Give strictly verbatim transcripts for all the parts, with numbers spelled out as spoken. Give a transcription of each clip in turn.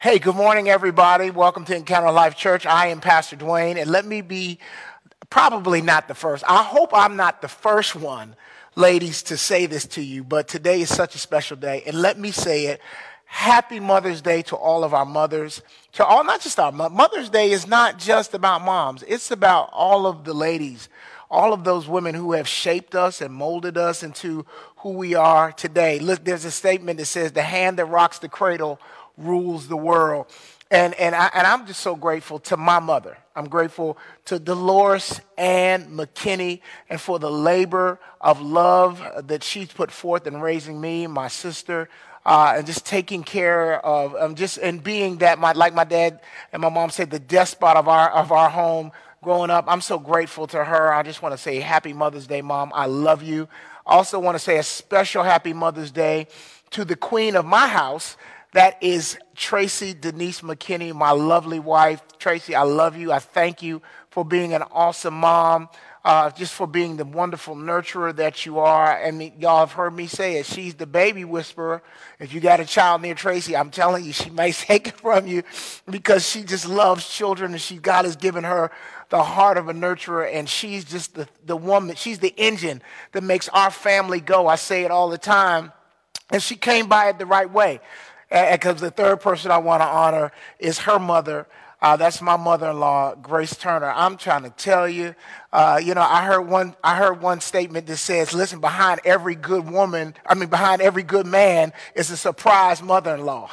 Hey, good morning, everybody. Welcome to Encounter Life Church. I am Pastor Dwayne, and let me be probably not the first. I hope I'm not the first one, ladies, to say this to you, but today is such a special day, and let me say it. Happy Mother's Day to all of our mothers. To all, not just our mo- Mother's Day is not just about moms. It's about all of the ladies, all of those women who have shaped us and molded us into who we are today. Look, there's a statement that says, "The hand that rocks the cradle rules the world." And, and, I, and I'm just so grateful to my mother. I'm grateful to Dolores Ann McKinney and for the labor of love that she's put forth in raising me, my sister, uh, and just taking care of, um, just and being that, my, like my dad and my mom said, the despot of our of our home growing up. I'm so grateful to her. I just want to say Happy Mother's Day, Mom. I love you. I also want to say a special Happy Mother's Day to the queen of my house. That is Tracy Denise McKinney, my lovely wife. Tracy, I love you. I thank you for being an awesome mom, uh, just for being the wonderful nurturer that you are. And y'all have heard me say it. She's the baby whisperer. If you got a child near Tracy, I'm telling you, she may take it from you because she just loves children, and she God has given her the heart of a nurturer, and she's just the, the woman. She's the engine that makes our family go. I say it all the time. And she came by it the right way. Because the third person I want to honor is her mother. Uh, that's my mother-in-law, Grace Turner. I'm trying to tell you, uh, you know, I heard one. I heard one statement that says, "Listen, behind every good woman, I mean, behind every good man is a surprise mother-in-law.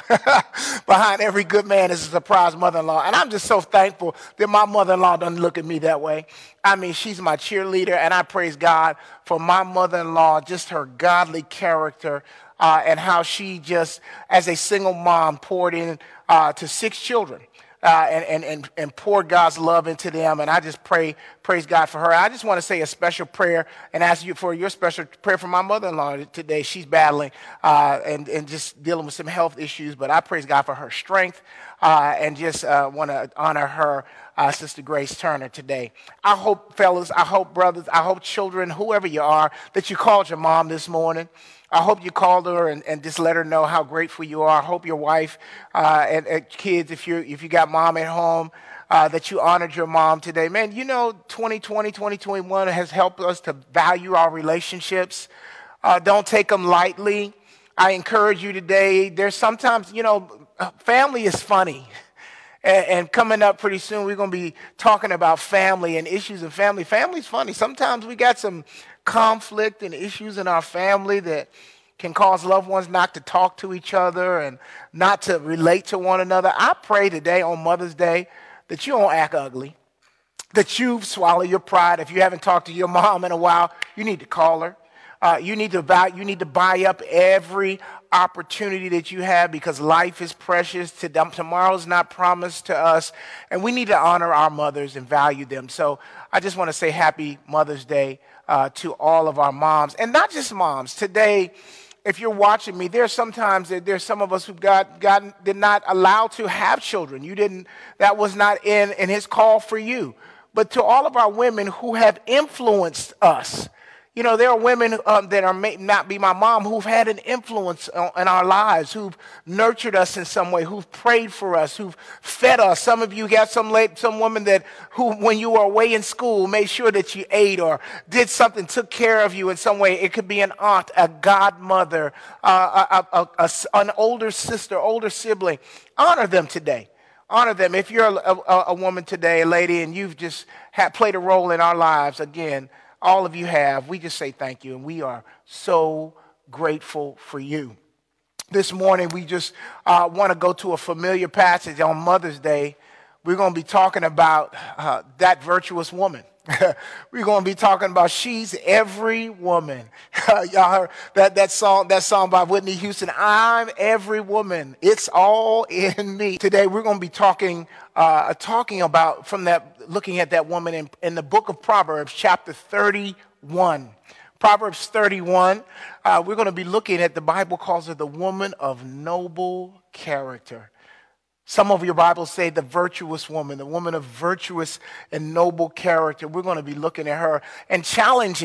Behind every good man is a surprise mother-in-law." And I'm just so thankful that my mother-in-law doesn't look at me that way. I mean, she's my cheerleader, and I praise God for my mother-in-law, just her godly character. Uh, and how she just, as a single mom, poured in uh, to six children uh, and, and, and, and poured God's love into them. And I just pray, praise God for her. I just want to say a special prayer and ask you for your special prayer for my mother-in-law today. She's battling uh, and, and just dealing with some health issues, but I praise God for her strength uh, and just uh, want to honor her. Uh, Sister Grace Turner today. I hope, fellas, I hope, brothers, I hope children, whoever you are, that you called your mom this morning. I hope you called her and, and just let her know how grateful you are. I hope your wife uh, and, and kids, if you if you got mom at home, uh, that you honored your mom today. Man, you know, twenty twenty, twenty twenty-one has helped us to value our relationships. Uh, don't take them lightly. I encourage you today. There's sometimes, you know, family is funny. And, and coming up pretty soon, we're going to be talking about family and issues of family. Family's funny. Sometimes we got some conflict and issues in our family that can cause loved ones not to talk to each other and not to relate to one another. I pray today on Mother's Day that you don't act ugly, that you swallow your pride. If you haven't talked to your mom in a while, you need to call her. Uh, you need to buy, you need to buy up every opportunity that you have because life is precious. Tomorrow is not promised to us, and we need to honor our mothers and value them. So I just want to say Happy Mother's Day uh, to all of our moms, and not just moms. Today, if you're watching me, there's sometimes that there's some of us who got God did not allow to have children. You didn't. That was not in in His call for you. But to all of our women who have influenced us. You know, there are women um, that are may not be my mom who've had an influence on, in our lives, who've nurtured us in some way, who've prayed for us, who've fed us. Some of you got some late, some woman that who, when you were away in school, made sure that you ate or did something, took care of you in some way. It could be an aunt, a godmother, uh, a, a, a, an older sister, older sibling. Honor them today. Honor them. If you're a, a, a woman today, a lady, and you've just had, played a role in our lives, again, all of you have. We just say thank you, and we are so grateful for you. This morning, we just uh, want to go to a familiar passage on Mother's Day. We're going to be talking about uh, that virtuous woman. We're going to be talking about she's every woman. Y'all heard that, that song, that song by Whitney Houston, I'm every woman. It's all in me. Today, we're going to be talking uh, talking about from that, looking at that woman in, in the book of Proverbs, chapter thirty-one. Proverbs thirty-one, uh, we're going to be looking at, the Bible calls her the woman of noble character. Some of your Bibles say the virtuous woman, the woman of virtuous and noble character. We're going to be looking at her and challenging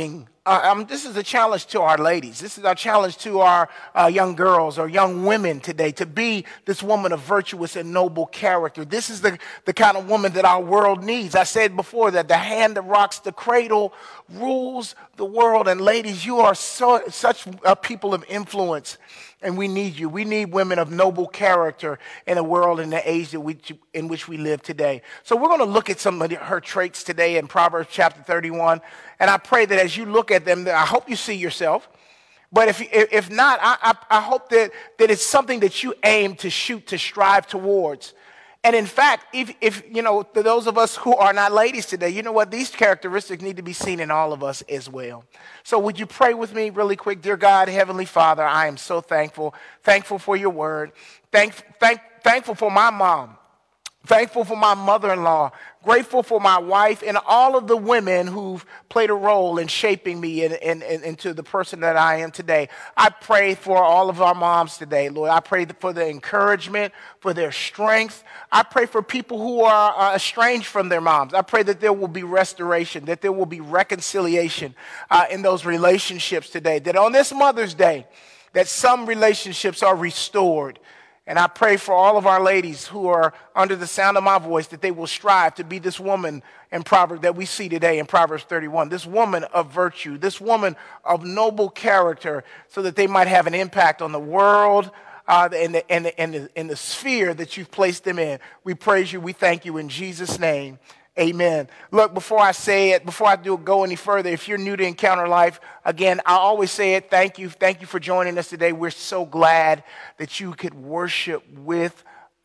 Uh, um, this is a challenge to our ladies. This is our challenge to our uh, young girls or young women today to be this woman of virtuous and noble character. This is the, the kind of woman that our world needs. I said before that the hand that rocks the cradle rules the world. And ladies, you are so, such a people of influence, and we need you. We need women of noble character in the world and the age that we, in which we live today. So we're going to look at some of her traits today in Proverbs chapter thirty-one. And I pray that as you look at them, I hope you see yourself. But if if not, I, I, I hope that, that it's something that you aim to shoot, to strive towards. And in fact, if, if you know, to those of us who are not ladies today, you know what? These characteristics need to be seen in all of us as well. So would you pray with me really quick? Dear God, Heavenly Father, I am so thankful. Thankful for your word. Thank, thank, thankful for my mom. Thankful for my mother-in-law, grateful for my wife, and all of the women who've played a role in shaping me in, in, in, into the person that I am today. I pray for all of our moms today, Lord. I pray for their encouragement, for their strength. I pray for people who are uh, estranged from their moms. I pray that there will be restoration, that there will be reconciliation uh, in those relationships today, that on this Mother's Day, that some relationships are restored. And I pray for all of our ladies who are under the sound of my voice that they will strive to be this woman in Proverbs that we see today in Proverbs thirty-one, this woman of virtue, this woman of noble character, so that they might have an impact on the world uh, and, the, and, the, and, the, and the sphere that you've placed them in. We praise you. We thank you in Jesus' name. Amen. Look, before I say it, before I do go any further, if you're new to Encounter Life, again, I always say it. Thank you. Thank you for joining us today. We're so glad that you could worship with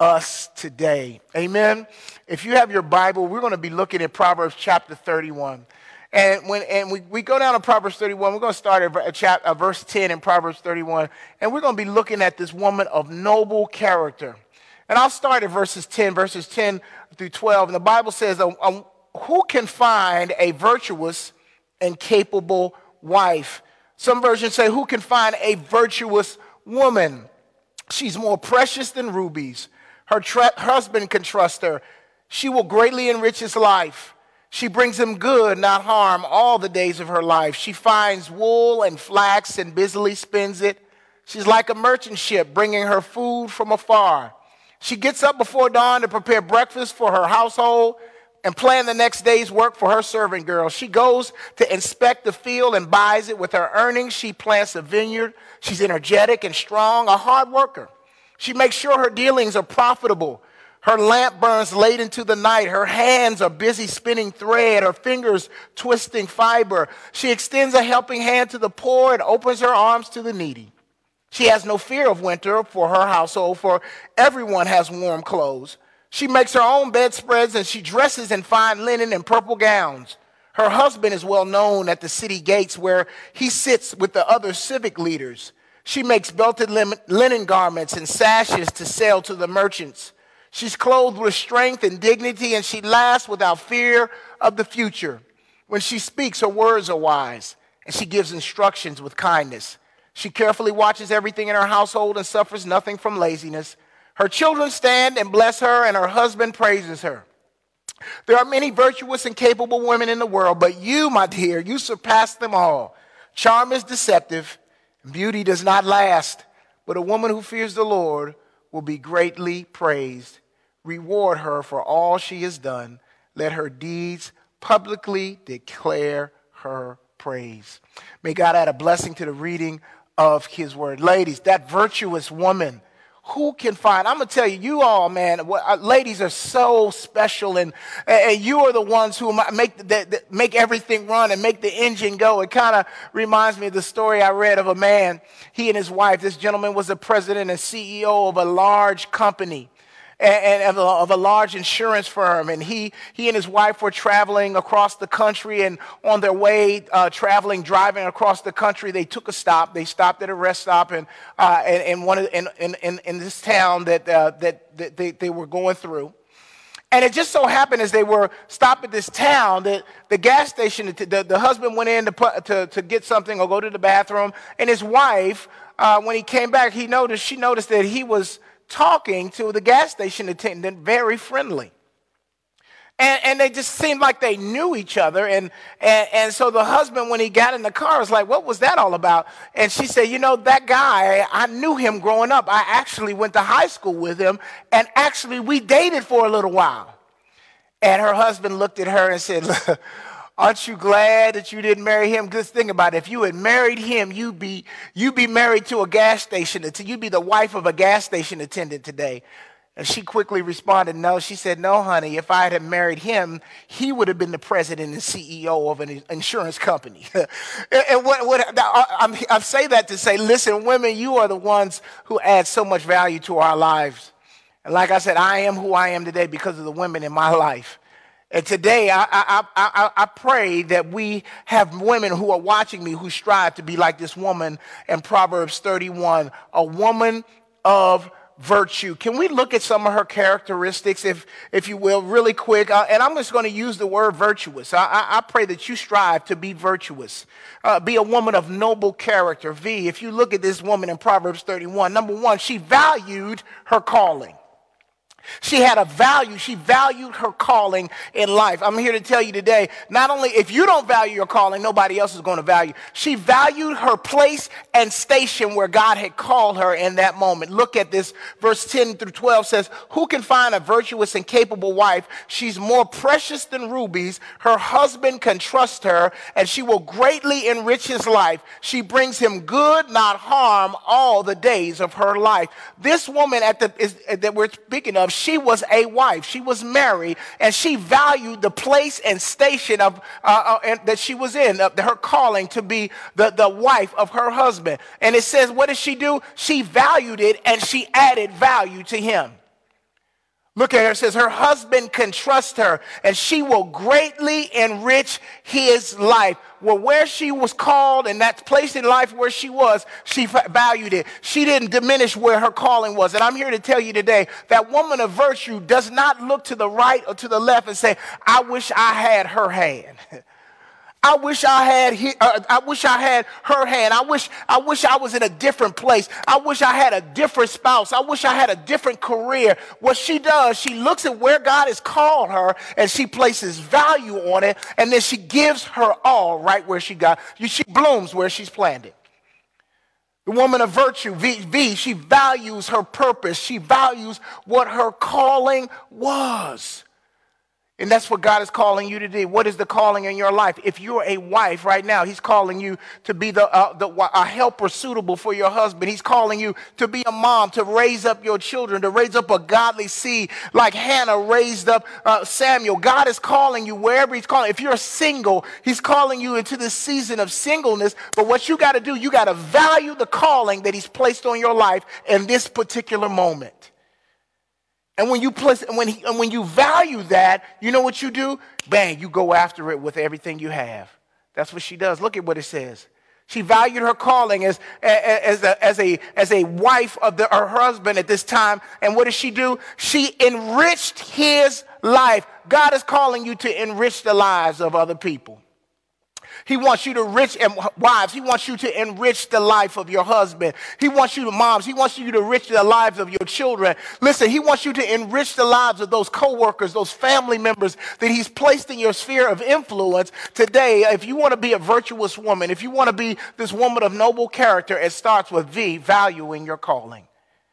us today. Amen. If you have your Bible, we're going to be looking at Proverbs chapter thirty-one. And when and we, we go down to Proverbs thirty-one, we're going to start at chapter, uh, verse ten in Proverbs thirty-one, and we're going to be looking at this woman of noble character. And I'll start at verses ten, verses ten through twelve. And the Bible says, um, um, who can find a virtuous and capable wife? Some versions say, who can find a virtuous woman? She's more precious than rubies. Her tra- husband can trust her. She will greatly enrich his life. She brings him good, not harm, all the days of her life. She finds wool and flax and busily spins it. She's like a merchant ship bringing her food from afar. She gets up before dawn to prepare breakfast for her household and plan the next day's work for her servant girls. She goes to inspect the field and buys it. With her earnings, she plants a vineyard. She's energetic and strong, a hard worker. She makes sure her dealings are profitable. Her lamp burns late into the night. Her hands are busy spinning thread, her fingers twisting fiber. She extends a helping hand to the poor and opens her arms to the needy. She has no fear of winter for her household, for everyone has warm clothes. She makes her own bedspreads, and she dresses in fine linen and purple gowns. Her husband is well known at the city gates, where he sits with the other civic leaders. She makes belted linen garments and sashes to sell to the merchants. She's clothed with strength and dignity, and she laughs without fear of the future. When she speaks, her words are wise, and she gives instructions with kindness. She carefully watches everything in her household and suffers nothing from laziness. Her children stand and bless her, and her husband praises her. There are many virtuous and capable women in the world, but you, my dear, you surpass them all. Charm is deceptive, and beauty does not last, but a woman who fears the Lord will be greatly praised. Reward her for all she has done. Let her deeds publicly declare her praise. May God add a blessing to the reading of his word. Ladies, that virtuous woman, who can find? I'm going to tell you, you all, man, ladies are so special, and, and you are the ones who make, that, that make everything run and make the engine go. It kind of reminds me of the story I read of a man, he and his wife. This gentleman was the president and C E O of a large company. And, and of, a, of a large insurance firm, and he he and his wife were traveling across the country, and on their way uh, traveling, driving across the country, they took a stop. They stopped at a rest stop, and uh, in, in one of, in, in in this town that uh, that, that they, they were going through. And it just so happened as they were stopped at this town that the gas station, the, the husband went in to, put, to to get something or go to the bathroom, and his wife, uh, when he came back, he noticed she noticed that he was talking to the gas station attendant very friendly. And, and they just seemed like they knew each other. And, and, and so the husband, when he got in the car, was like, what was that all about? And she said, you know, that guy, I knew him growing up. I actually went to high school with him. And actually, we dated for a little while. And her husband looked at her and said, aren't you glad that you didn't marry him? Just think about it. If you had married him, you'd be, you'd be married to a gas station. You'd be the wife of a gas station attendant today. And she quickly responded, no. She said, no, honey, if I had married him, he would have been the president and C E O of an insurance company. and what, what, I, I say that to say, listen, women, you are the ones who add so much value to our lives. And like I said, I am who I am today because of the women in my life. And today, I, I, I, I pray that we have women who are watching me who strive to be like this woman in Proverbs thirty-one, a woman of virtue. Can we look at some of her characteristics, if if you will, really quick? Uh, and I'm just going to use the word virtuous. I, I, I pray that you strive to be virtuous. Uh, be a woman of noble character. V, if you look at this woman in Proverbs thirty-one, number one, she valued her calling. She had a value. She valued her calling in life. I'm here to tell you today, not only if you don't value your calling, nobody else is going to value. She valued her place and station where God had called her in that moment. Look at this. Verse ten through twelve says, who can find a virtuous and capable wife? She's more precious than rubies. Her husband can trust her, and she will greatly enrich his life. She brings him good, not harm, all the days of her life. This woman at the is, that we're speaking of, she was a wife. She was married, and she valued the place and station of uh, uh, that she was in, uh, her calling to be the, the wife of her husband. And it says, what did she do? She valued it, and she added value to him. Look at her. It says her husband can trust her, and she will greatly enrich his life. Well, where she was called and that place in life where she was, she valued it. She didn't diminish where her calling was. And I'm here to tell you today, that woman of virtue does not look to the right or to the left and say, I wish I had her hand. I wish I had he, uh, I wish I had her hand. I wish I wish I was in a different place. I wish I had a different spouse. I wish I had a different career. What she does, she looks at where God has called her and she places value on it, and then she gives her all right where she got. She blooms where she's planted. The woman of virtue, V, v, she values her purpose. She values what her calling was. And that's what God is calling you to do. What is the calling in your life? If you're a wife right now, he's calling you to be the, uh, the a helper suitable for your husband. He's calling you to be a mom, to raise up your children, to raise up a godly seed like Hannah raised up uh, Samuel. God is calling you wherever he's calling. If you're single, he's calling you into this season of singleness. But what you got to do, you got to value the calling that he's placed on your life in this particular moment. And when you place, when he, and when you value that, you know what you do? Bang, you go after it with everything you have. That's what she does. Look at what it says. She valued her calling as, as, a, as, a, as a wife of the, her husband at this time. And what did she do? She enriched his life. God is calling you to enrich the lives of other people. He wants you to enrich, and wives, he wants you to enrich the life of your husband. He wants you to, moms, he wants you to enrich the lives of your children. Listen, he wants you to enrich the lives of those coworkers, those family members that he's placed in your sphere of influence. Today, if you want to be a virtuous woman, if you want to be this woman of noble character, it starts with V, valuing your calling.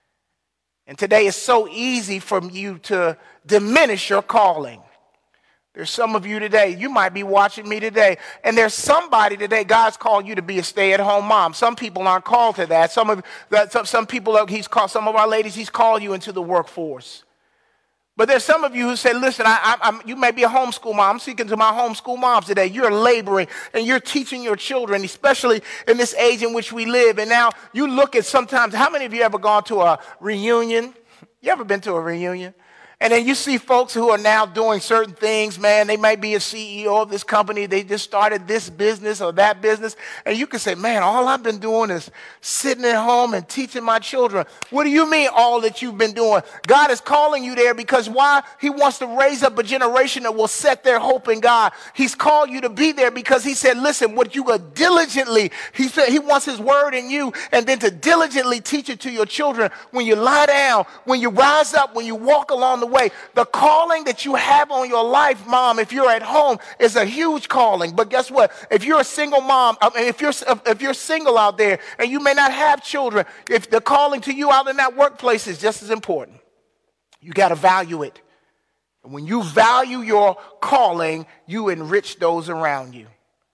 And today it's so easy for you to diminish your calling. There's some of you today, you might be watching me today, and there's somebody today, God's called you to be a stay-at-home mom. Some people aren't called to that. Some of that, some, some people, he's called, some of our ladies, he's called you into the workforce. But there's some of you who say, listen, I, I, I'm, you may be a homeschool mom. I'm speaking to my homeschool moms today. You're laboring and you're teaching your children, especially in this age in which we live. And now you look at sometimes, how many of you ever gone to a reunion? You ever been to a reunion? And then you see folks who are now doing certain things, man. They might be a C E O of this company. They just started this business or that business. And you can say, man, all I've been doing is sitting at home and teaching my children. What do you mean all that you've been doing? God is calling you there because why? He wants to raise up a generation that will set their hope in God. He's called you to be there because he said, listen, what you go diligently, he said he wants his word in you and then to diligently teach it to your children when you lie down, when you rise up, when you walk along the way. The calling that you have on your life, mom, if you're at home, is a huge calling. But guess what? If you're a single mom, I mean, if you're if you're single out there and you may not have children, if the calling to you out in that workplace is just as important. You got to value it. And when you value your calling, you enrich those around you.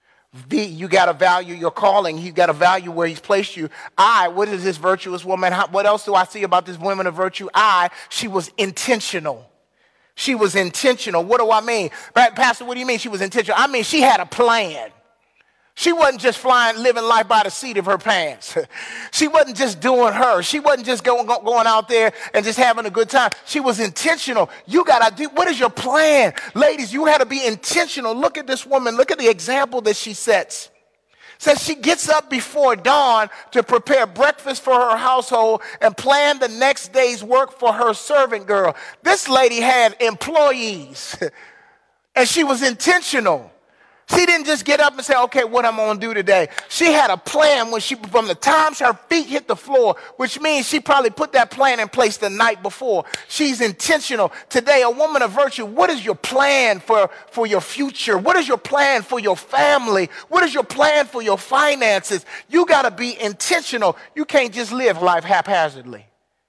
V, you got to value your calling. You got to value where he's placed you. I, what is this virtuous woman? How, what else do I see about this woman of virtue? I, she was intentional. She was intentional. What do I mean? Pastor, what do you mean she was intentional? I mean, she had a plan. She wasn't just flying, living life by the seat of her pants. She wasn't just doing her. She wasn't just going, going out there and just having a good time. She was intentional. You got to do, what is your plan? Ladies, you had to be intentional. Look at this woman. Look at the example that she sets. Says she gets up before dawn to prepare breakfast for her household and plan the next day's work for her servant girl. This lady had employees and she was intentional. She didn't just get up and say, okay, what I'm going to do today. She had a plan when she, from the time her feet hit the floor, which means she probably put that plan in place the night before. She's intentional. Today, a woman of virtue, what is your plan for, for your future? What is your plan for your family? What is your plan for your finances? You got to be intentional. You can't just live life haphazardly.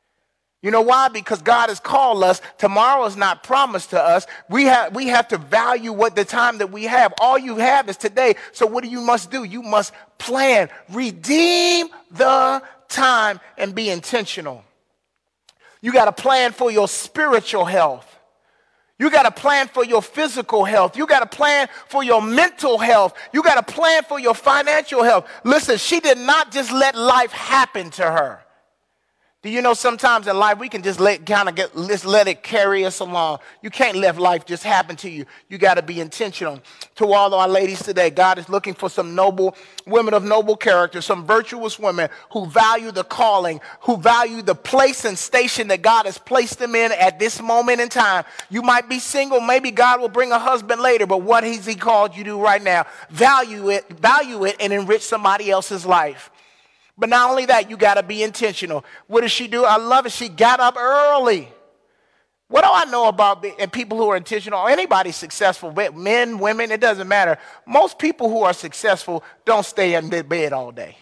You know why? Because God has called us. Tomorrow is not promised to us. We have, we have to value what the time that we have. All you have is today. So what do you must do? You must plan. Redeem the time and be intentional. You got to plan for your spiritual health. You got to plan for your physical health. You got to plan for your mental health. You got to plan for your financial health. Listen, she did not just let life happen to her. Do you know sometimes in life we can just let kind of get let's let it carry us along. You can't let life just happen to you. You got to be intentional. To all our ladies today, God is looking for some noble women of noble character, some virtuous women who value the calling, who value the place and station that God has placed them in at this moment in time. You might be single, maybe God will bring a husband later, but what has he called you to right now? Value it, value it and enrich somebody else's life. But not only that, you got to be intentional. What does she do? I love it. She got up early. What do I know about and people who are intentional or anybody successful, men, women, it doesn't matter. Most people who are successful don't stay in their bed all day.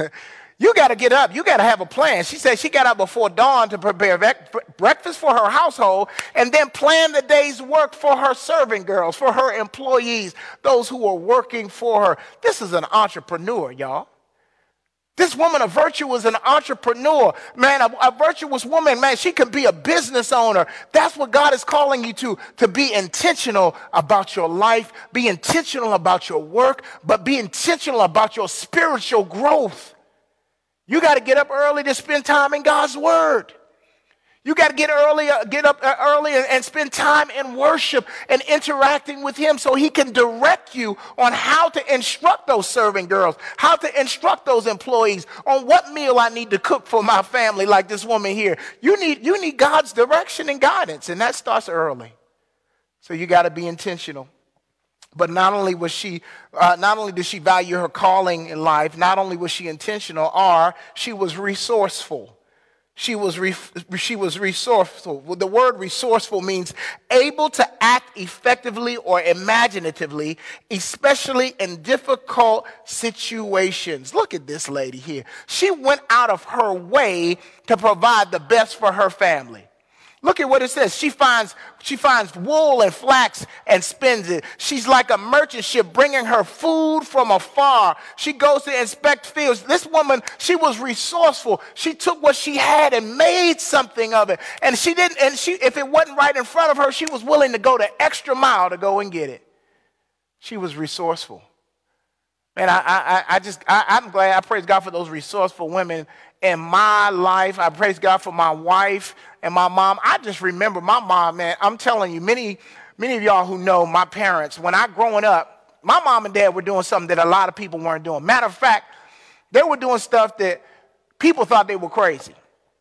You got to get up. You got to have a plan. She said she got up before dawn to prepare breakfast for her household and then plan the day's work for her servant girls, for her employees, those who are working for her. This is an entrepreneur, y'all. This woman of virtue was an entrepreneur. Man, a, a virtuous woman, man, she can be a business owner. That's what God is calling you to, to be intentional about your life, be intentional about your work, but be intentional about your spiritual growth. You got to get up early to spend time in God's word. You got to get early, get up early and, and spend time in worship and interacting with him so he can direct you on how to instruct those servant girls, how to instruct those employees on what meal I need to cook for my family like this woman here. You need, you need God's direction and guidance, and that starts early. So you got to be intentional. But not only was she, uh, not only did she value her calling in life, not only was she intentional, or she was resourceful. She was re- she was resourceful. Well, the word resourceful means able to act effectively or imaginatively, especially in difficult situations. Look at this lady here. She went out of her way to provide the best for her family. Look at what it says. She finds, she finds wool and flax and spins it. She's like a merchant ship bringing her food from afar. She goes to inspect fields. This woman, she was resourceful. She took what she had and made something of it. And she didn't, and she, if it wasn't right in front of her, she was willing to go the extra mile to go and get it. She was resourceful. And I, I, I just, I, I'm glad, I praise God for those resourceful women in my life. I praise God for my wife and my mom. I just remember my mom, man. I'm telling you, many, many of y'all who know my parents, when I growing up, my mom and dad were doing something that a lot of people weren't doing. Matter of fact, they were doing stuff that people thought they were crazy.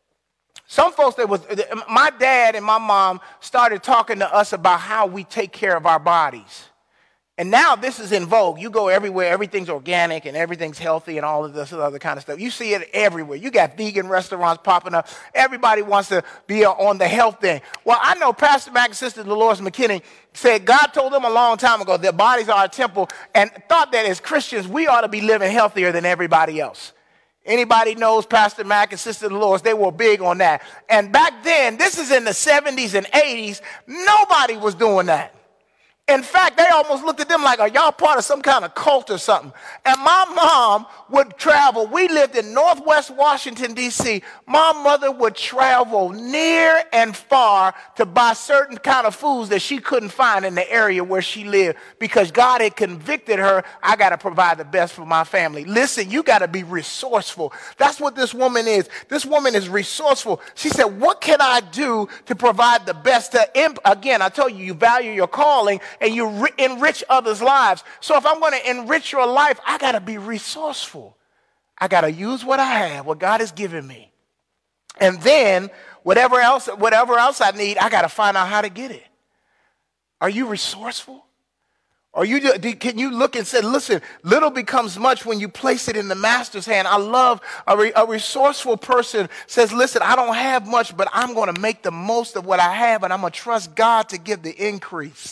Some folks that was, my dad and my mom started talking to us about how we take care of our bodies. And now this is in vogue. You go everywhere, everything's organic and everything's healthy and all of this other kind of stuff. You see it everywhere. You got vegan restaurants popping up. Everybody wants to be on the health thing. Well, I know Pastor Mac and Sister Dolores McKinney said God told them a long time ago their bodies are a temple, and thought that as Christians we ought to be living healthier than everybody else. Anybody knows Pastor Mac and Sister Dolores, they were big on that. And back then, this is in the seventies and eighties, nobody was doing that. In fact, they almost looked at them like, are y'all part of some kind of cult or something? And my mom would travel. We lived in Northwest Washington, D C My mother would travel near and far to buy certain kind of foods that she couldn't find in the area where she lived, because God had convicted her, I got to provide the best for my family. Listen, you got to be resourceful. That's what this woman is. This woman is resourceful. She said, what can I do to provide the best? To imp- Again, I told you, you value your calling and you re- enrich others' lives. So if I'm going to enrich your life, I got to be resourceful. I got to use what I have, what God has given me. And then whatever else, whatever else I need, I got to find out how to get it. Are you resourceful? Or you can you look and say, listen, little becomes much when you place it in the master's hand. I love a, re, a resourceful person says, listen, I don't have much, but I'm going to make the most of what I have, and I'm going to trust God to give the increase.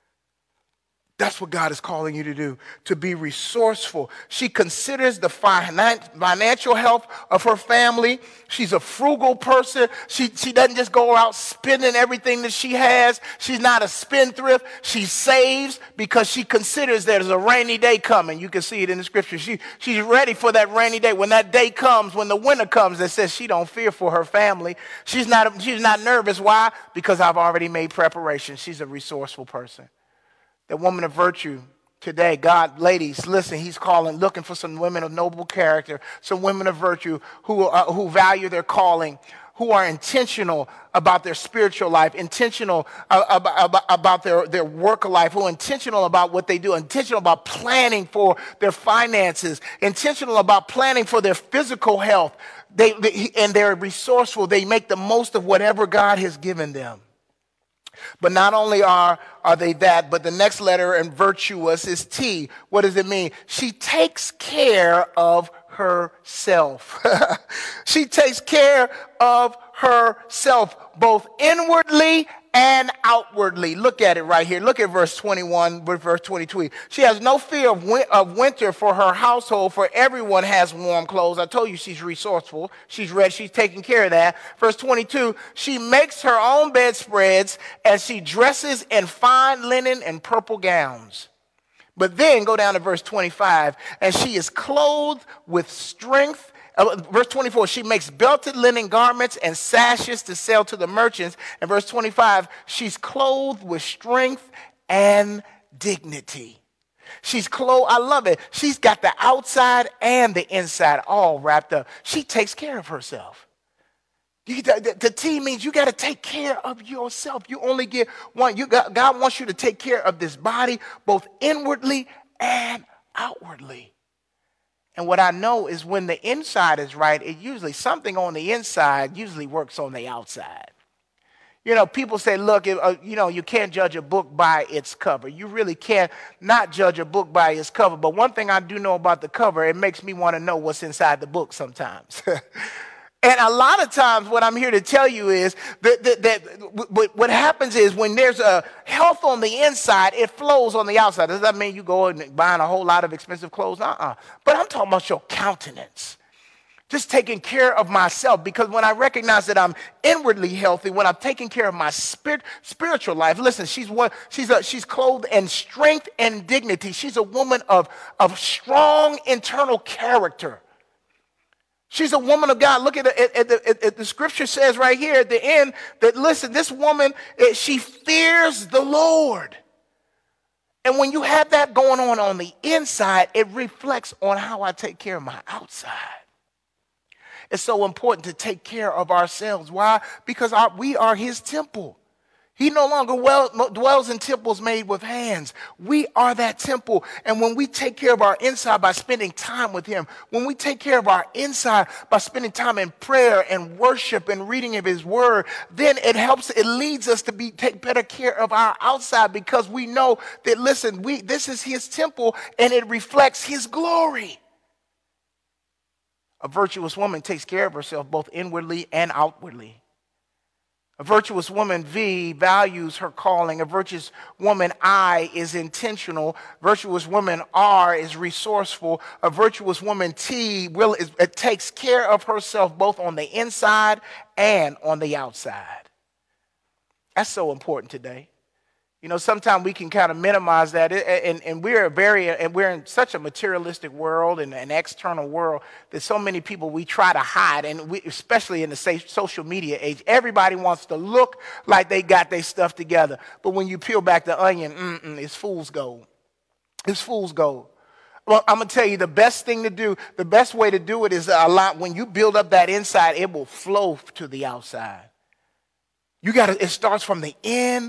That's what God is calling you to do, to be resourceful. She considers the financial health of her family. She's a frugal person. She, she doesn't just go out spending everything that she has. She's not a spendthrift. She saves because she considers there's a rainy day coming. You can see it in the scripture. She, she's ready for that rainy day. When that day comes, when the winter comes, that says she don't fear for her family. She's not, she's not nervous. Why? Because I've already made preparations. She's a resourceful person. The woman of virtue today, God, ladies, listen, he's calling, looking for some women of noble character, some women of virtue who, uh, who value their calling, who are intentional about their spiritual life, intentional uh, about, about their, their work life, who are intentional about what they do, intentional about planning for their finances, intentional about planning for their physical health. They, they, and they're resourceful. They make the most of whatever God has given them. But not only are, are they that, but the next letter in virtuous is T. What does it mean? She takes care of herself. She takes care of herself, both inwardly and outwardly. Look at it right here. Look at verse twenty-one, verse twenty-two. She has no fear of, win- of winter for her household, for everyone has warm clothes. I told you she's resourceful. She's ready. She's taking care of that. Verse twenty-two, she makes her own bedspreads as she dresses in fine linen and purple gowns. But then go down to verse twenty-five, and she is clothed with strength. Uh, verse twenty-four, she makes belted linen garments and sashes to sell to the merchants. And verse twenty-five, she's clothed with strength and dignity. She's clothed, I love it. She's got the outside and the inside all wrapped up. She takes care of herself. You, the, the T means you got to take care of yourself. You only get one. You got, God wants you to take care of this body, both inwardly and outwardly. And what I know is when the inside is right, it usually, something on the inside usually works on the outside. You know, people say, look, uh, you know, you can't judge a book by its cover. You really can't not judge a book by its cover. But one thing I do know about the cover, it makes me want to know what's inside the book sometimes. And a lot of times what I'm here to tell you is that, that, that what happens is when there's a health on the inside, it flows on the outside. Does that mean you go and buying a whole lot of expensive clothes? Uh-uh. But I'm talking about your countenance. Just taking care of myself, because when I recognize that I'm inwardly healthy, when I'm taking care of my spirit, spiritual life, listen, she's one, she's a, she's clothed in strength and dignity. She's a woman of, of strong internal character. She's a woman of God. Look at, the, at, the, at, at the scripture says right here at the end that, listen, this woman, she fears the Lord. And when you have that going on on the inside, it reflects on how I take care of my outside. It's so important to take care of ourselves. Why? Because our, we are his temple. He no longer well, dwells in temples made with hands. We are that temple. And when we take care of our inside by spending time with him, when we take care of our inside by spending time in prayer and worship and reading of his word, then it helps, it leads us to be take better care of our outside, because we know that, listen, we this is his temple and it reflects his glory. A virtuous woman takes care of herself both inwardly and outwardly. A virtuous woman, V, values her calling. A virtuous woman, I, is intentional. Virtuous woman, R, is resourceful. A virtuous woman, T, will is, it takes care of herself both on the inside and on the outside. That's so important today. You know, sometimes we can kind of minimize that, and, and we're very, and we're in such a materialistic world and an external world that so many people we try to hide, and we, especially in the social media age, everybody wants to look like they got their stuff together. But when you peel back the onion, mm-mm, it's fool's gold. It's fool's gold. Well, I'm gonna tell you the best thing to do, the best way to do it is a lot. When you build up that inside, it will flow to the outside. You got to, it starts from the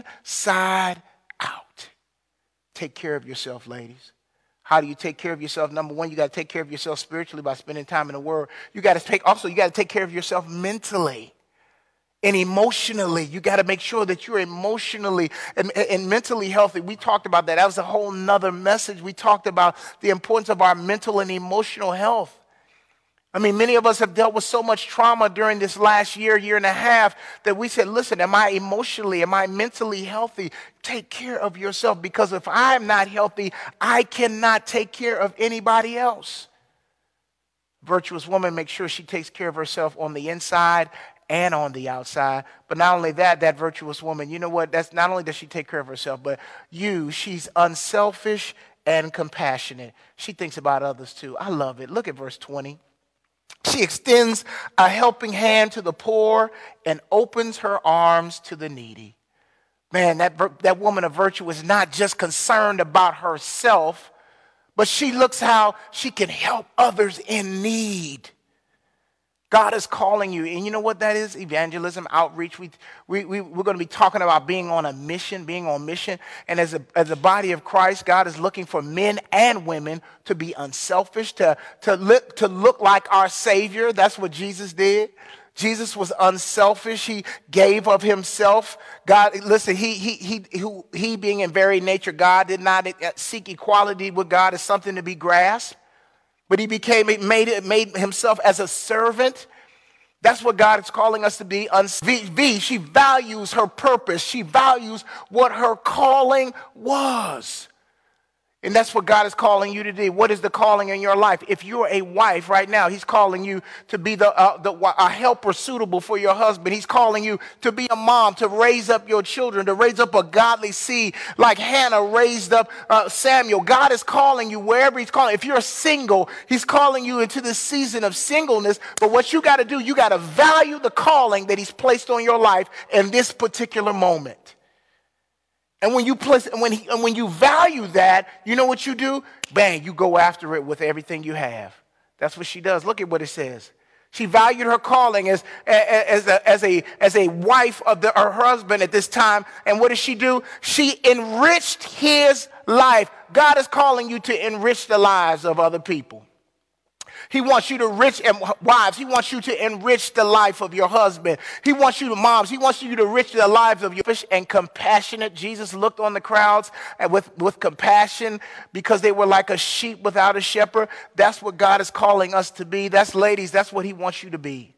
inside out. Take care of yourself, ladies. How do you take care of yourself? Number one, you got to take care of yourself spiritually by spending time in the Word. You got to take, also, you got to take care of yourself mentally and emotionally. You got to make sure that you're emotionally and, and mentally healthy. We talked about that. That was a whole nother message. We talked about the importance of our mental and emotional health. I mean, many of us have dealt with so much trauma during this last year, year and a half, that we said, listen, am I emotionally, am I mentally healthy? Take care of yourself, because if I'm not healthy, I cannot take care of anybody else. Virtuous woman makes sure she takes care of herself on the inside and on the outside. But not only that, that virtuous woman, you know what? That's not only does she take care of herself, but you, she's unselfish and compassionate. She thinks about others too. I love it. Look at verse twenty. She extends a helping hand to the poor and opens her arms to the needy. Man, that, that woman of virtue is not just concerned about herself, but she looks how she can help others in need. God is calling you. And you know what that is? Evangelism, outreach. We, we, we, we're going to be talking about being on a mission, being on mission. And as a, as a body of Christ, God is looking for men and women to be unselfish, to, to, look, to look like our Savior. That's what Jesus did. Jesus was unselfish. He gave of himself. God, listen, he, he, he, he, he being in very nature, God did not seek equality with God as something to be grasped. But he became, made, it, made himself as a servant. That's what God is calling us to be. V, v, she values her purpose. She values what her calling was. And that's what God is calling you to do. What is the calling in your life? If you're a wife right now, he's calling you to be the, uh, the a helper suitable for your husband. He's calling you to be a mom, to raise up your children, to raise up a godly seed like Hannah raised up uh, Samuel. God is calling you wherever he's calling. If you're single, he's calling you into this season of singleness. But what you got to do, you got to value the calling that he's placed on your life in this particular moment. And when you place, when he, and when you value that, you know what you do? Bang, you go after it with everything you have. That's what she does. Look at what it says. She valued her calling as, as, a, as, a, as a wife of the, her husband at this time. And what did she do? She enriched his life. God is calling you to enrich the lives of other people. He wants you to enrich, and wives, he wants you to enrich the life of your husband. He wants you to, moms, he wants you to enrich the lives of your fish and compassionate. Jesus looked on the crowds with, with compassion because they were like a sheep without a shepherd. That's what God is calling us to be. That's, ladies, that's what he wants you to be.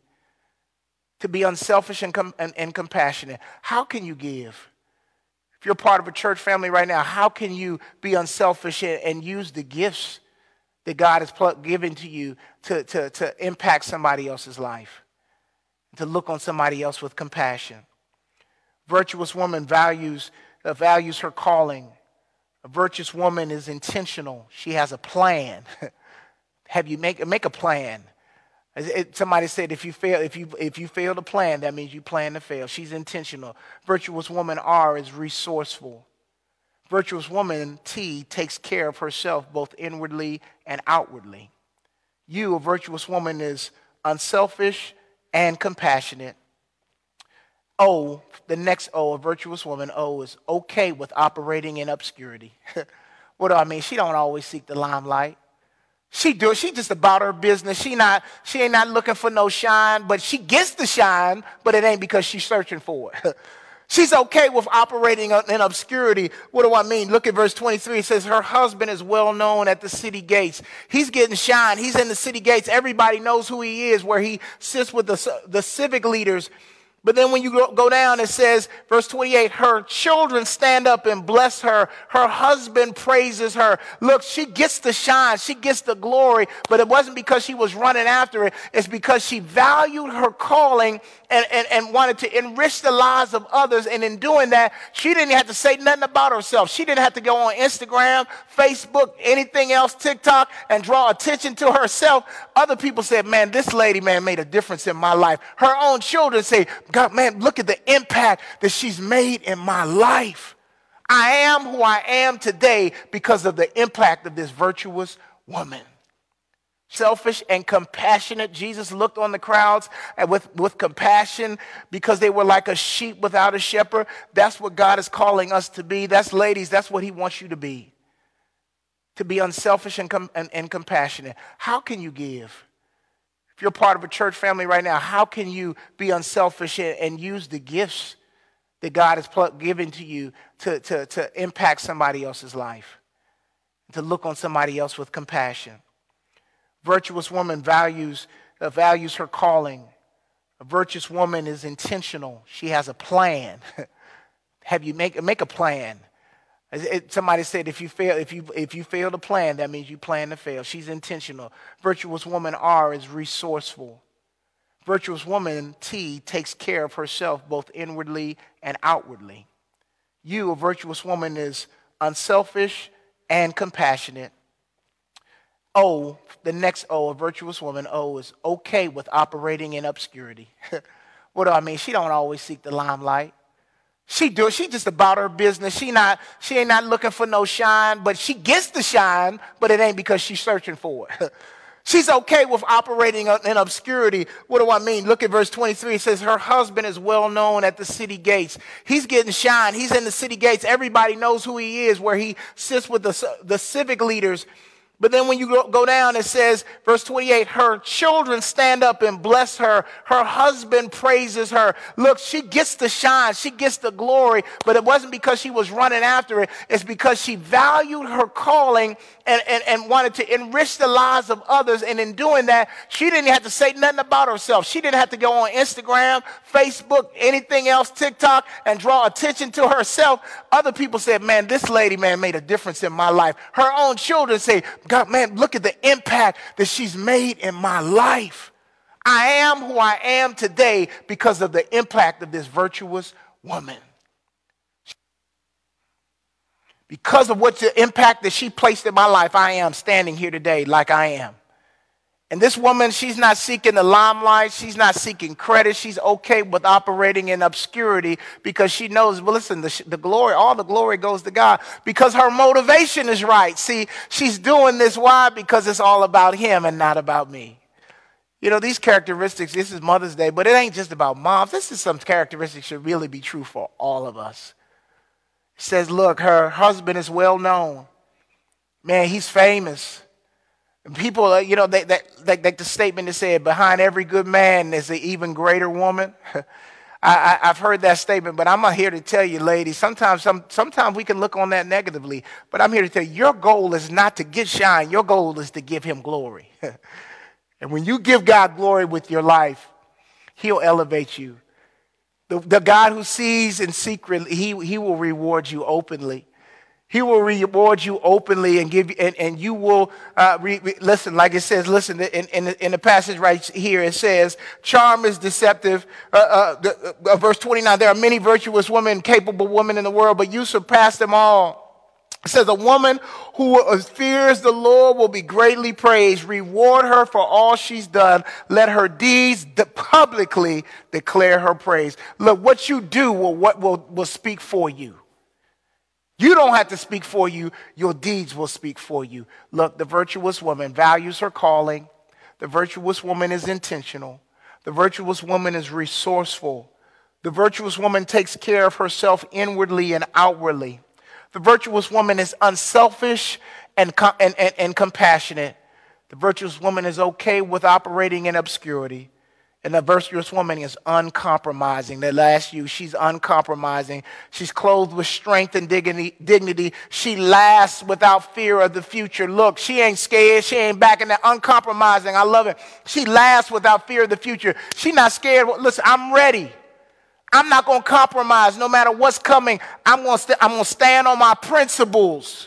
To be unselfish and, com- and, and compassionate. How can you give? If you're part of a church family right now, how can you be unselfish and, and use the gifts that God has given to you to, to, to impact somebody else's life, to look on somebody else with compassion? Virtuous woman values, uh, values her calling. A virtuous woman is intentional. She has a plan. Have you make, make a plan? It, somebody said if you fail, if you if you fail to plan, that means you plan to fail. She's intentional. Virtuous woman R is resourceful. Virtuous woman, T, takes care of herself both inwardly and outwardly. You, a virtuous woman, is unselfish and compassionate. O, the next O, a virtuous woman, O, is okay with operating in obscurity. What do I mean? She don't always seek the limelight. She do. She just about her business. She not. She ain't not looking for no shine, but she gets the shine, but it ain't because she's searching for it. She's okay with operating in obscurity. What do I mean? Look at verse twenty-three. It says her husband is well known at the city gates. He's getting shine. He's in the city gates. Everybody knows who he is, where he sits with the, the civic leaders. But then when you go, go down, it says, verse twenty-eight, her children stand up and bless her. Her husband praises her. Look, she gets the shine. She gets the glory. But it wasn't because she was running after it. It's because she valued her calling and, and, and wanted to enrich the lives of others. And in doing that, she didn't have to say nothing about herself. She didn't have to go on Instagram, Facebook, anything else, TikTok, and draw attention to herself. Other people said, man, this lady, man, made a difference in my life. Her own children say, God, man, look at the impact that she's made in my life. I am who I am today because of the impact of this virtuous woman. Selfish and compassionate. Jesus looked on the crowds with, with compassion because they were like a sheep without a shepherd. That's what God is calling us to be. That's, ladies, that's what he wants you to be. To be unselfish and, com- and, and compassionate. How can you give? If you're part of a church family right now, how can you be unselfish and, and use the gifts that God has pl- given to you to, to, to impact somebody else's life? To look on somebody else with compassion. Virtuous woman values, uh, values her calling. A virtuous woman is intentional. She has a plan. Have you make, make a plan. It, somebody said if you fail, if you if you fail to plan, that means you plan to fail. She's intentional. Virtuous woman R is resourceful. Virtuous woman T takes care of herself both inwardly and outwardly. You, a virtuous woman, is unselfish and compassionate. O, the next O, a virtuous woman, O, is okay with operating in obscurity. What do I mean? She don't always seek the limelight. She do. She just about her business. She not. She ain't not looking for no shine, but she gets the shine, but it ain't because she's searching for it. She's okay with operating in obscurity. What do I mean? Look at verse twenty-three. It says her husband is well known at the city gates. He's getting shine. He's in the city gates. Everybody knows who he is, where he sits with the, the civic leaders. But then when you go, go down, it says, verse twenty-eight, her children stand up and bless her. Her husband praises her. Look, she gets the shine. She gets the glory. But it wasn't because she was running after it. It's because she valued her calling and, and, and wanted to enrich the lives of others. And in doing that, she didn't have to say nothing about herself. She didn't have to go on Instagram, Facebook, anything else, TikTok, and draw attention to herself. Other people said, man, this lady, man, made a difference in my life. Her own children say, God, man, look at the impact that she's made in my life. I am who I am today because of the impact of this virtuous woman. Because of what the impact that she placed in my life, I am standing here today like I am. And this woman, she's not seeking the limelight. She's not seeking credit. She's okay with operating in obscurity because she knows, well, listen, the, the glory, all the glory goes to God because her motivation is right. See, she's doing this. Why? Because it's all about him and not about me. You know, these characteristics, this is Mother's Day, but it ain't just about moms. This is some characteristics should really be true for all of us. It says, look, her husband is well known. Man, he's famous. People, you know, they, they, like, like the statement that said, behind every good man is an even greater woman. I, I, I've heard that statement, but I'm not here to tell you, ladies, sometimes, some, sometimes we can look on that negatively, but I'm here to tell you, your goal is not to get shine. Your goal is to give him glory. And when you give God glory with your life, he'll elevate you. The, the God who sees in secret, he, he will reward you openly. He will reward you openly and give you, and, and you will, uh, re, re, listen, like it says, listen, in, in, in the passage right here, it says, charm is deceptive. Uh, uh, the, uh, verse twenty-nine, there are many virtuous women, capable women in the world, but you surpass them all. It says, a woman who fears the Lord will be greatly praised. Reward her for all she's done. Let her deeds de- publicly declare her praise. Look, what you do will, what will, will speak for you. You don't have to speak for you. Your deeds will speak for you. Look, the virtuous woman values her calling. The virtuous woman is intentional. The virtuous woman is resourceful. The virtuous woman takes care of herself inwardly and outwardly. The virtuous woman is unselfish and, and, and, and compassionate. The virtuous woman is okay with operating in obscurity. And the virtuous woman is uncompromising. The last you, she's uncompromising. She's clothed with strength and dignity. dignity. She lasts without fear of the future. Look, she ain't scared. She ain't backing that. Uncompromising. I love it. She lasts without fear of the future. She's not scared. Listen, I'm ready. I'm not going to compromise no matter what's coming. I'm going to st- I'm going to stand on my principles.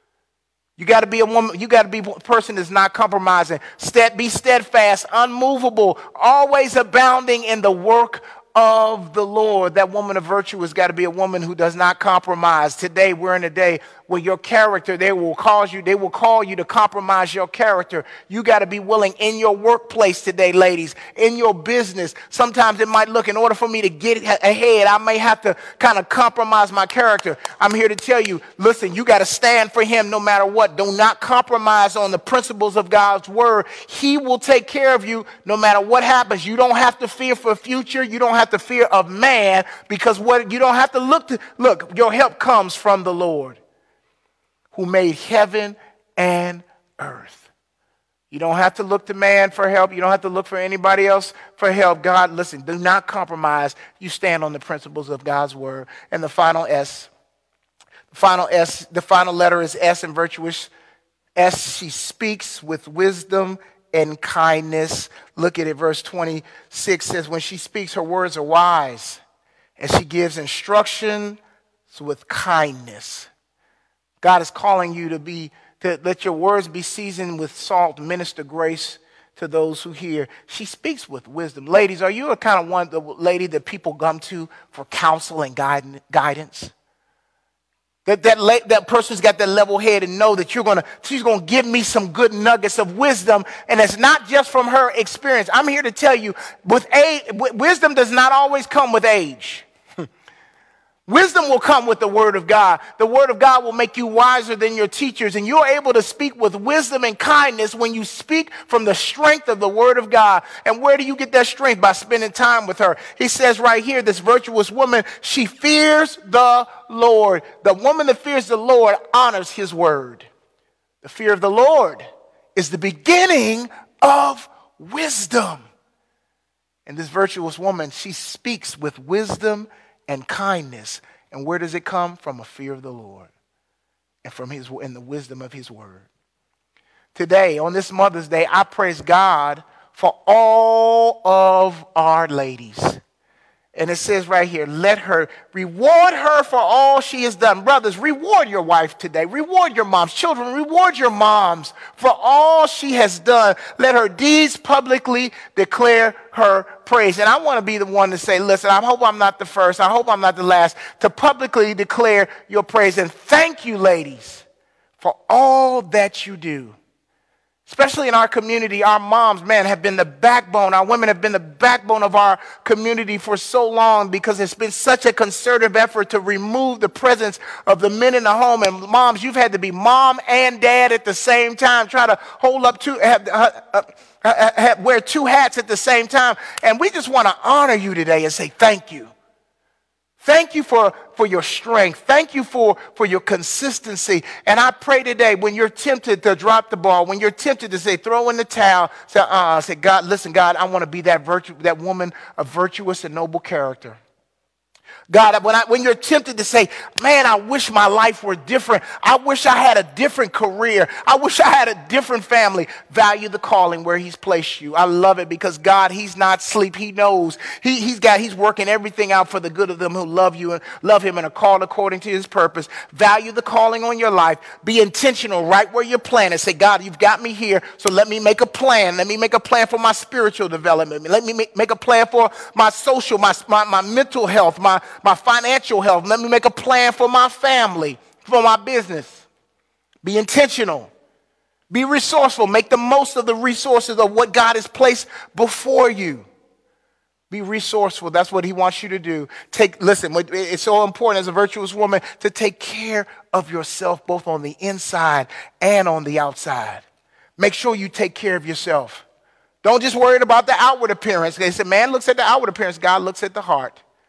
You got to be a woman. You got to be a person that's not compromising. Stead, be steadfast, unmovable, always abounding in the work of the Lord. That woman of virtue has got to be a woman who does not compromise. Today, we're in a day where your character, they will cause you, they will call you to compromise your character. You got to be willing in your workplace today, ladies, in your business. Sometimes it might look, in order for me to get ahead, I may have to kind of compromise my character. I'm here to tell you, listen, you got to stand for him no matter what. Do not compromise on the principles of God's word. He will take care of you no matter what happens. You don't have to fear for the future. You don't have to fear of man, because what you don't have to look to, look, your help comes from the Lord, who made heaven and earth. You don't have to look to man for help. You don't have to look for anybody else for help. God, listen, do not compromise. You stand on the principles of God's word. And the final S, the final S, the final letter is S in virtuous. S, she speaks with wisdom and kindness. Look at it, verse twenty-six says, when she speaks, her words are wise, and she gives instruction with kindness. God is calling you to be, to let your words be seasoned with salt, minister grace to those who hear. She speaks with wisdom. Ladies, are you a kind of one, the lady that people come to for counsel and guidance? That that, la- that person's got that level head and know that you're gonna, she's gonna give me some good nuggets of wisdom, and it's not just from her experience. I'm here to tell you, with age, wisdom does not always come with age. Wisdom will come with the word of God. The word of God will make you wiser than your teachers, and you're able to speak with wisdom and kindness when you speak from the strength of the word of God. And where do you get that strength? By spending time with her. He says right here, this virtuous woman, she fears the Lord. The woman that fears the Lord honors his word. The fear of the Lord is the beginning of wisdom. And this virtuous woman, she speaks with wisdom and kindness. And where does it come? From a fear of the Lord and from his and the wisdom of his word. Today, on this Mother's Day, I praise God for all of our ladies. And it says right here, let her, reward her for all she has done. Brothers, reward your wife today. Reward your moms. Children, reward your moms for all she has done. Let her deeds publicly declare her praise. And I want to be the one to say, listen, I hope I'm not the first. I hope I'm not the last to publicly declare your praise. And thank you, ladies, for all that you do. Especially in our community, our moms, man, have been the backbone. Our women have been the backbone of our community for so long, because it's been such a concerted effort to remove the presence of the men in the home. And moms, you've had to be mom and dad at the same time, try to hold up two, have, uh, uh, uh, have, wear two hats at the same time. And we just want to honor you today and say thank you. Thank you for, for your strength. Thank you for, for your consistency. And I pray today, when you're tempted to drop the ball, when you're tempted to say, throw in the towel, say, uh, say, God, listen, God, I want to be that virtue, that woman of virtuous and noble character. God, when, I, when you're tempted to say, man, I wish my life were different. I wish I had a different career. I wish I had a different family. Value the calling where he's placed you. I love it, because God, he's not asleep. He knows. He, he's got, he's working everything out for the good of them who love you and love him and are called according to his purpose. Value the calling on your life. Be intentional right where you're planted. Say, God, you've got me here, so let me make a plan. Let me make a plan for my spiritual development. Let me make, make a plan for my social, my, my, my mental health, my my financial health. Let me make a plan for my family, for my business. Be intentional. Be resourceful. Make the most of the resources of what God has placed before you. Be resourceful. That's what he wants you to do. Take, listen, it's so important as a virtuous woman to take care of yourself, both on the inside and on the outside. Make sure you take care of yourself. Don't just worry about the outward appearance. They say, man looks at the outward appearance. God looks at the heart.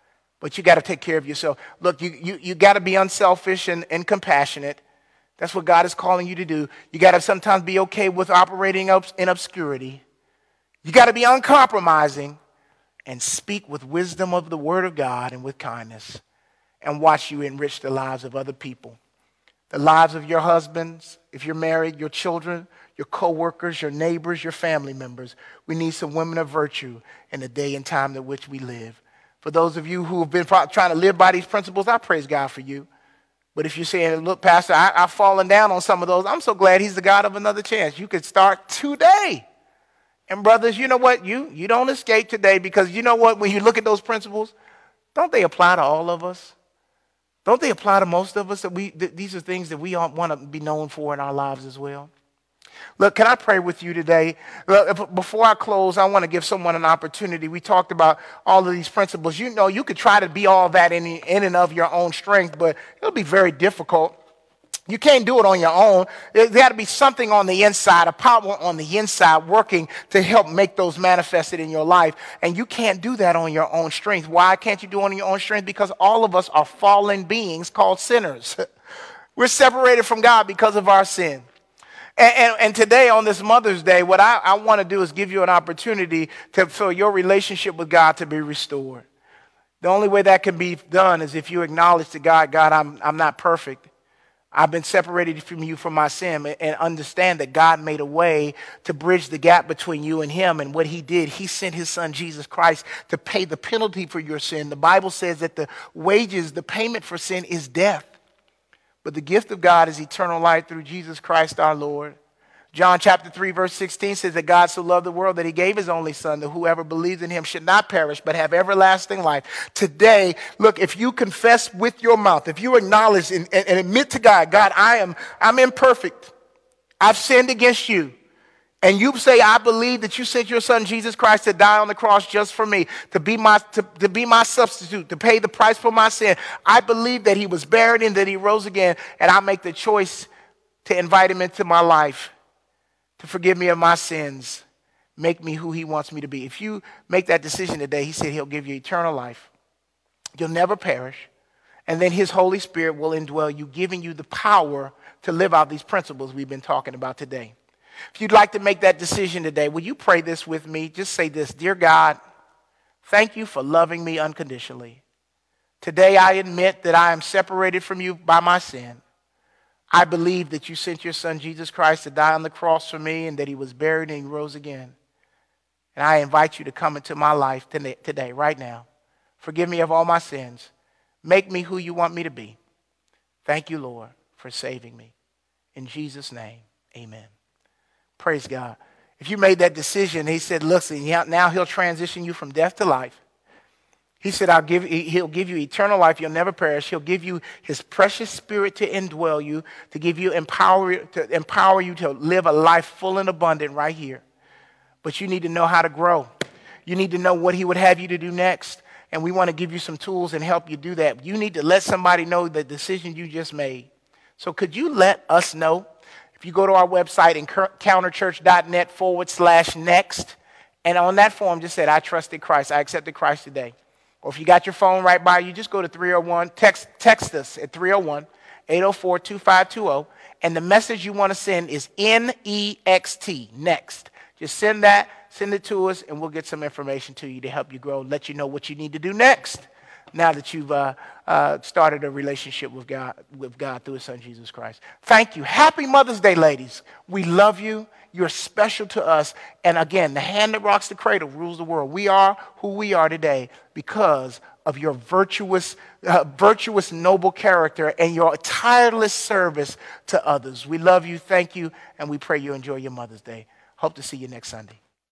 but you got to take care of yourself. Look, you, you, you got to be unselfish and, and compassionate. That's what God is calling you to do. You got to sometimes be okay with operating up in obscurity. You got to be uncompromising and speak with wisdom of the word of God and with kindness, and watch you enrich the lives of other people. The lives of your husbands, if you're married, your children, your co-workers, your neighbors, your family members. We need some women of virtue in the day and time in which we live. For those of you who have been trying to live by these principles, I praise God for you. But if you're saying, look, Pastor, I, I've fallen down on some of those, I'm so glad he's the God of another chance. You could start today. And brothers, you know what? You, you don't escape today, because you know what? When you look at those principles, don't they apply to all of us? Don't they apply to most of us? That we th- these are things that we all want to be known for in our lives as well. Look, can I pray with you today? Look, before I close, I want to give someone an opportunity. We talked about all of these principles. You know, you could try to be all that in, in and of your own strength, but it'll be very difficult. You can't do it on your own. There's got to be something on the inside, a power on the inside working to help make those manifested in your life. And you can't do that on your own strength. Why can't you do it on your own strength? Because all of us are fallen beings called sinners. We're separated from God because of our sin. And, and, and today on this Mother's Day, what I, I want to do is give you an opportunity to, for your relationship with God to be restored. The only way that can be done is if you acknowledge to God, God, I'm, I'm not perfect. I've been separated from you from my sin, and understand that God made a way to bridge the gap between you and him. And what he did, he sent his son, Jesus Christ, to pay the penalty for your sin. The Bible says that the wages, the payment for sin is death. But the gift of God is eternal life through Jesus Christ our Lord. John chapter three, verse sixteen says that God so loved the world that he gave his only son, that whoever believes in him should not perish but have everlasting life. Today, look, if you confess with your mouth, if you acknowledge and, and, and admit to God, God, I am I'm imperfect. I've sinned against you. And you say, I believe that you sent your son, Jesus Christ, to die on the cross just for me, to be my to, to be my substitute, to pay the price for my sin. I believe that he was buried and that he rose again, and I make the choice to invite him into my life, to forgive me of my sins, make me who he wants me to be. If you make that decision today, he said he'll give you eternal life. You'll never perish. And then his Holy Spirit will indwell you, giving you the power to live out these principles we've been talking about today. If you'd like to make that decision today, will you pray this with me? Just say this: Dear God, thank you for loving me unconditionally. Today I admit that I am separated from you by my sin. I believe that you sent your son, Jesus Christ, to die on the cross for me, and that he was buried and he rose again. And I invite you to come into my life today, today, right now. Forgive me of all my sins. Make me who you want me to be. Thank you, Lord, for saving me. In Jesus' name, amen. Praise God. If you made that decision, he said, listen, now he'll transition you from death to life. He said, I'll give, he'll give you eternal life. You'll never perish. He'll give you his precious spirit to indwell you, to give you empower, to empower you to live a life full and abundant right here. But you need to know how to grow. You need to know what he would have you to do next. And we want to give you some tools and help you do that. You need to let somebody know the decision you just made. So could you let us know? If you go to our website, encounterchurch.net forward slash next, and on that form just said, I trusted Christ. I accepted Christ today. Or if you got your phone right by you, just go to three oh one, text, text us at three oh one, eight oh four, two five two oh, and the message you want to send is N E X T, next. Just send that, send it to us, and we'll get some information to you to help you grow, let you know what you need to do next now that you've uh, uh, started a relationship with God, with God through his son, Jesus Christ. Thank you. Happy Mother's Day, ladies. We love you. You're special to us. And again, the hand that rocks the cradle rules the world. We are who we are today because of your virtuous, uh, virtuous, noble character and your tireless service to others. We love you. Thank you. And we pray you enjoy your Mother's Day. Hope to see you next Sunday.